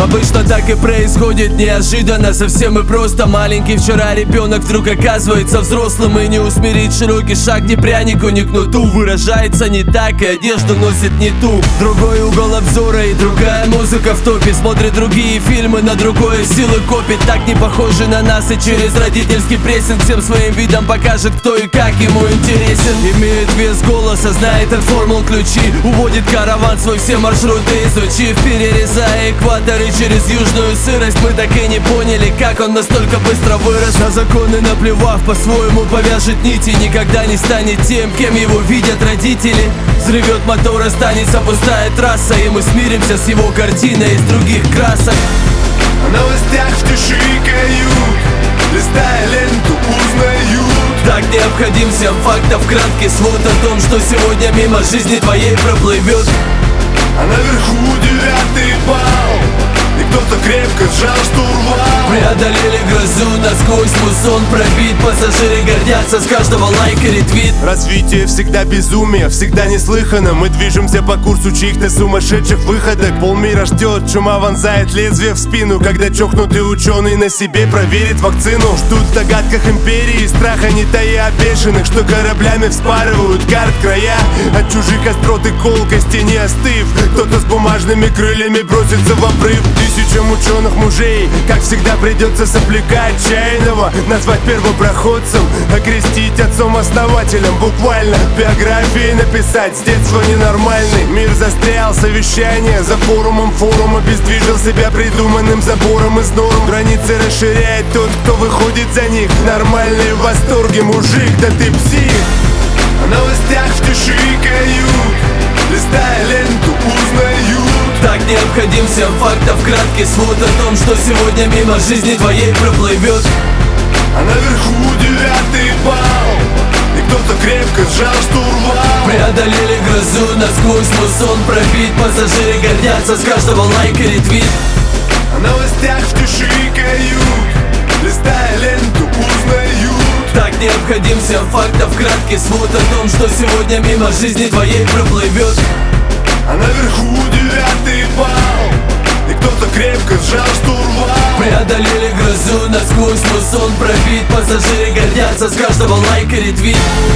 Обычно так и происходит неожиданно, совсем и просто. Маленький вчера ребенок вдруг оказывается взрослым, и не усмирить широкий шаг ни прянику, ни кнуту. Выражается не так, и одежду носит не ту. Другой угол обзора и другая музыка в топе. Смотрит другие фильмы, на другое силы копит. Так не похожи на нас, и через родительский прессинг всем своим видом покажет, кто и как ему интересен. Имеет вес голоса, знает от формул ключи. Уводит караван свой все маршруты изучив, перерезая экватор и через южную сырость. Мы так и не поняли, как он настолько быстро вырос. На законы наплевав, по-своему повяжет нити. Никогда не станет тем, кем его видят родители. Взрывет мотор, останется пустая трасса, и мы смиримся с его картиной из других красок. О новостях в тиши кают, листая ленту, узнают. Так необходим всем фактов краткий свод о том, что сегодня мимо жизни твоей проплывет. А наверху 9-й балл, и кто-то крепко сжал штурвал. Преодолели грозу, насквозь муссон пробит. Пассажиры гордятся с каждого лайка ретвит. Развитие всегда безумие, всегда неслыханно. Мы движемся по курсу чьих-то сумасшедших выходок. Полмира ждет, чума вонзает лезвие в спину, когда чокнутый ученый на себе проверит вакцину. Ждут в догадках империи, страха не тая бешеных, что кораблями вспарывают карт края. От чужих острот и колкости не остыв, кто-то с бумажными крыльями бросится в обрыв. Тысячам ученых мужей, как всегда, придется сопляка отчаянного назвать первопроходцем, окрестить отцом-основателем, буквально биографии написать. С детства ненормальный мир застрял, совещание за форумом обездвижил себя придуманным забором из норм. Границы расширяет тот, кто выходит за них. Нормальные в восторге, мужик, да ты псих. О новостях в тиши кают, листая ленту, узнают. Так необходим всем фактов краткий свод о том, что сегодня мимо жизни твоей проплывет. А наверху 9-й балл, и кто-то крепко сжал штурвал. Преодолели грозу, насквозь муссон пробит. Пассажиры гордятся с каждого лайка ретвит. О новостях в тиши кают, листая ленту, узнают. Так необходим всем фактов краткий свод о том, что сегодня мимо жизни твоей проплывет. А наверху 9-й балл, и кто-то крепко сжал штурвал. Преодолели грозу, насквозь муссон пробит. Пассажиры гордятся с каждого лайка ретвит.